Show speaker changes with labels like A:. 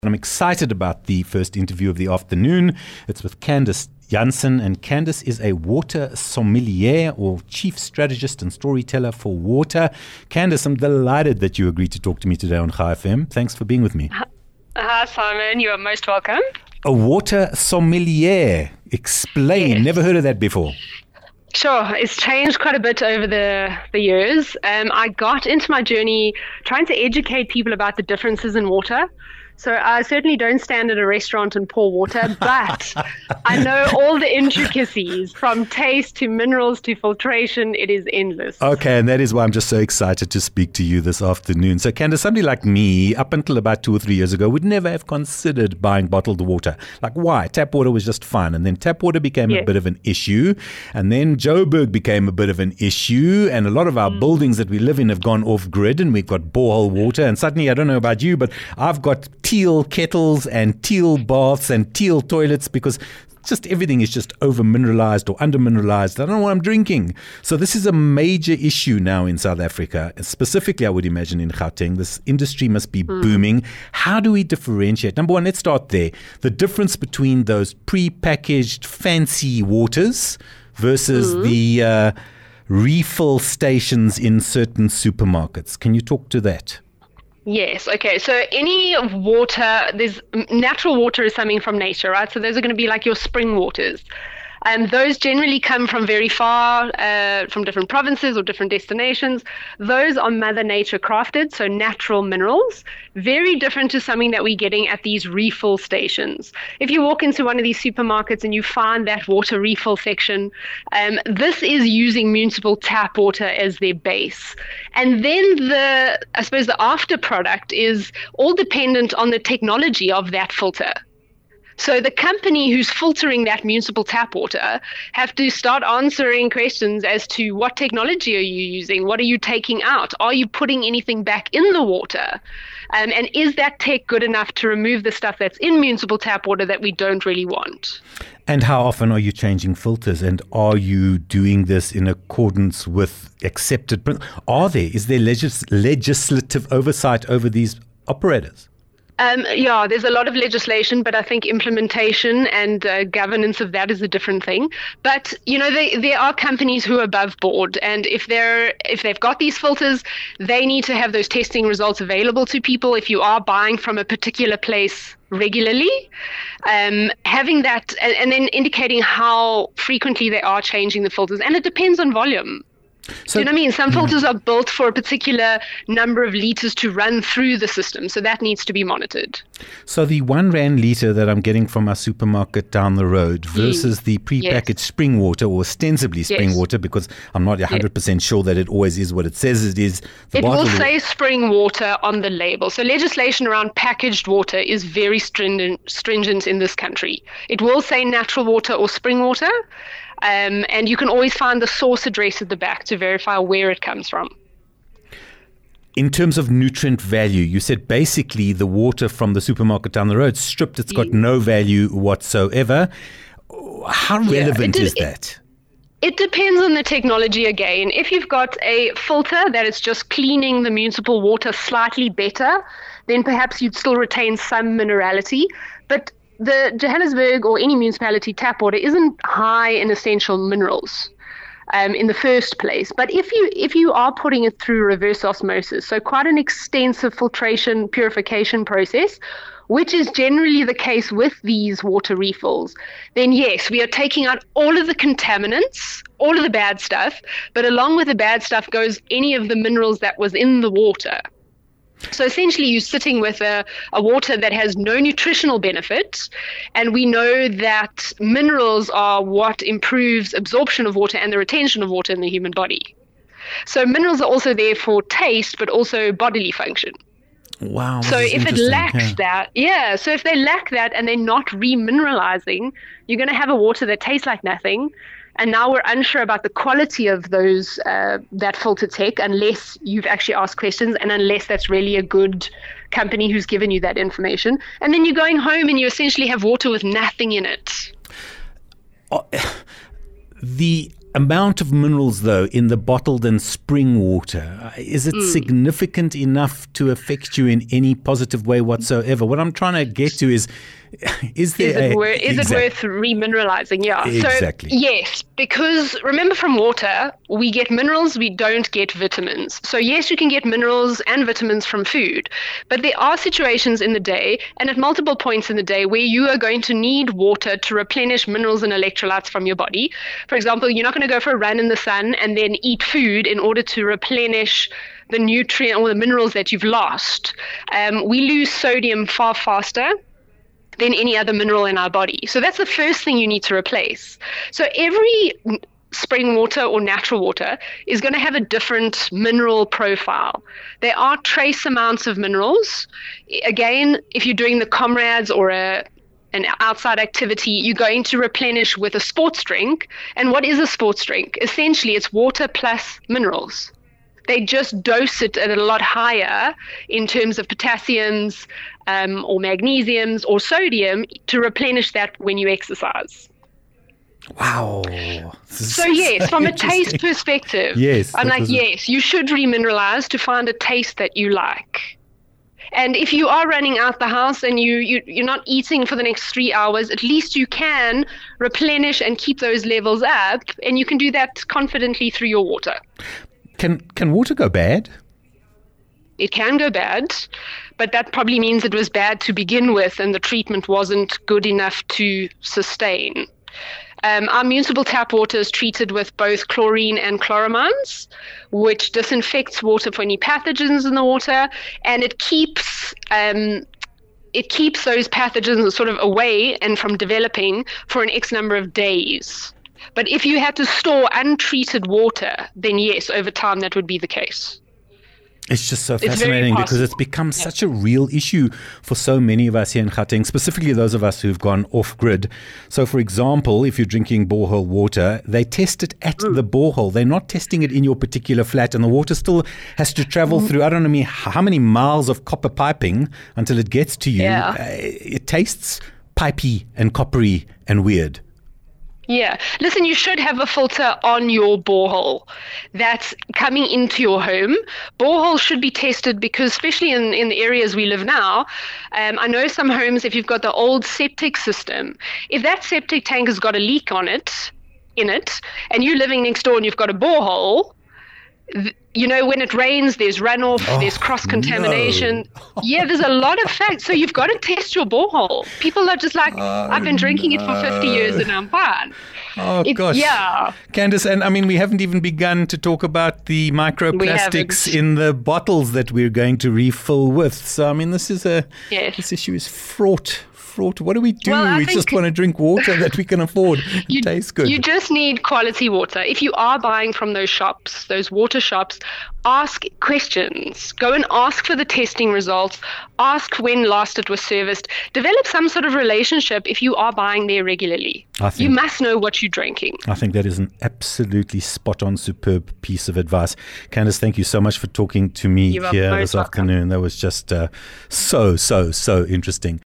A: I'm excited about the first interview of the afternoon. It's with Candice Jansen, and Candice is a water sommelier or chief strategist and storyteller for water. Candice, I'm delighted that you agreed to talk to me today on Chai FM. Thanks for being with me.
B: Hi, Simon. You are most welcome.
A: A water sommelier. Explain.
B: Yes.
A: Never heard of that before.
B: Sure, it's changed quite a bit over the years. I got into my journey trying to educate people about the differences in water. So I certainly don't stand at a restaurant and pour water, but I know all the intricacies from taste to minerals to filtration. It is endless.
A: Okay, and that is why I'm just so excited to speak to you this afternoon. So Candice, somebody like me, up until about 2 or 3 years ago, would never have considered buying bottled water. Like, why? Tap water was just fine. And then tap water became a bit of an issue. And then Joburg became a bit of an issue. And a lot of our buildings that we live in have gone off grid, and we've got borehole water. And suddenly, I don't know about you, but I've got teal kettles and teal baths and teal toilets because just everything is just over mineralized or under mineralized. I don't know what I'm drinking. So this is a major issue now in South Africa. And specifically, I would imagine in Gauteng, this industry must be booming. How do we differentiate? Number one, let's start there. The difference between those pre-packaged fancy waters versus the refill stations in certain supermarkets. Can you talk to that?
B: Yes. Okay. So any water, there's natural water is something from nature, right? So those are going to be like your spring waters. Those generally come from very far, from different provinces or different destinations. Those are Mother Nature crafted, so natural minerals, very different to something that we're getting at these refill stations. If you walk into one of these supermarkets and you find that water refill section, this is using municipal tap water as their base. And then I suppose the after product is all dependent on the technology of that filter. So the company who's filtering that municipal tap water have to start answering questions as to what technology are you using? What are you taking out? Are you putting anything back in the water? And is that tech good enough to remove the stuff that's in municipal tap water that we don't really want?
A: And how often are you changing filters? And are you doing this in accordance with accepted? Is there legislative oversight over these operators?
B: There's a lot of legislation, but I think implementation and governance of that is a different thing. But, there are companies who are above board. And if they've got these filters, they need to have those testing results available to people. If you are buying from a particular place regularly, having that and then indicating how frequently they are changing the filters. And it depends on volume.
A: So,
B: do you know what I mean? Some filters are built for a particular number of liters to run through the system, so that needs to be monitored.
A: So the 1 rand litre that I'm getting from our supermarket down the road versus the pre-packaged spring water, or ostensibly spring water, because I'm not 100% sure that it always is what it says it is.
B: It will say spring water on the label. So legislation around packaged water is very stringent in this country. It will say natural water or spring water. And you can always find the source address at the back to verify where it comes from.
A: In terms of nutrient value, you said basically the water from the supermarket down the road, stripped, it's got no value whatsoever. How relevant is that?
B: It depends on the technology again. If you've got a filter that is just cleaning the municipal water slightly better, then perhaps you'd still retain some minerality. But the Johannesburg or any municipality tap water isn't high in essential minerals in the first place. But if you are putting it through reverse osmosis, so quite an extensive filtration purification process, which is generally the case with these water refills, then yes, we are taking out all of the contaminants, all of the bad stuff, but along with the bad stuff goes any of the minerals that was in the water. So essentially you're sitting with a water that has no nutritional benefit, and we know that minerals are what improves absorption of water and the retention of water in the human body. So minerals are also there for taste, but also bodily function.
A: Wow.
B: So if it lacks so if they lack that and they're not remineralizing, you're going to have a water that tastes like nothing. And now we're unsure about the quality of those that filter tech unless you've actually asked questions and unless that's really a good company who's given you that information. And then you're going home and you essentially have water with nothing in it.
A: The amount of minerals, though, in the bottled and spring water, is it significant enough to affect you in any positive way whatsoever? What I'm trying to get to is there
B: is it worth remineralizing? Yeah.
A: Exactly.
B: So, yes, because remember from water, we get minerals, we don't get vitamins. So, yes, you can get minerals and vitamins from food, but there are situations in the day and at multiple points in the day where you are going to need water to replenish minerals and electrolytes from your body. For example, you're not going to go for a run in the sun and then eat food in order to replenish the nutrient or the minerals that you've lost. We lose sodium far faster than any other mineral in our body. So that's the first thing you need to replace. So every spring water or natural water is going to have a different mineral profile. There are trace amounts of minerals. Again, if you're doing the comrades or an outside activity, you're going to replenish with a sports drink. And what is a sports drink? Essentially, it's water plus minerals. They just dose it at a lot higher in terms of potassiums or magnesiums or sodium to replenish that when you exercise.
A: Wow.
B: So yes, from a taste perspective,
A: yes,
B: I'm like, yes, you should remineralize to find a taste that you like. And if you are running out the house and you're not eating for the next 3 hours, at least you can replenish and keep those levels up, and you can do that confidently through your water.
A: Can water go bad?
B: It can go bad, but that probably means it was bad to begin with and the treatment wasn't good enough to sustain. Our municipal tap water is treated with both chlorine and chloramines, which disinfects water for any pathogens in the water, and it keeps those pathogens sort of away and from developing for an X number of days. But if you had to store untreated water, then yes, over time that would be the case.
A: It's just so fascinating because it's become such a real issue for so many of us here in Gauteng, specifically those of us who've gone off-grid. So, for example, if you're drinking borehole water, they test it at the borehole. They're not testing it in your particular flat, and the water still has to travel through, I don't know how many miles of copper piping until it gets to you.
B: Yeah.
A: It tastes pipey and coppery and weird.
B: Yeah. Listen, you should have a filter on your borehole that's coming into your home. Boreholes should be tested because, especially in the areas we live now, I know some homes, if you've got the old septic system, if that septic tank has got a leak in it, and you're living next door and you've got a borehole, you know, when it rains, there's runoff, there's cross-contamination. No. Yeah, there's a lot of facts. So you've got to test your borehole. People are just like, I've been drinking it for 50 years and I'm fine.
A: Oh, gosh.
B: Yeah.
A: Candice, and I mean, we haven't even begun to talk about the microplastics in the bottles that we're going to refill with. So, I mean, this issue is fraught. What do we do?
B: Well,
A: we just want to drink water that we can afford. It tastes good.
B: You just need quality water. If you are buying from those shops, those water shops, ask questions. Go and ask for the testing results. Ask when last it was serviced. Develop some sort of relationship if you are buying there regularly. You must know what you're drinking.
A: I think that is an absolutely spot-on, superb piece of advice. Candice, thank you so much for talking to me here this afternoon. That was just so interesting.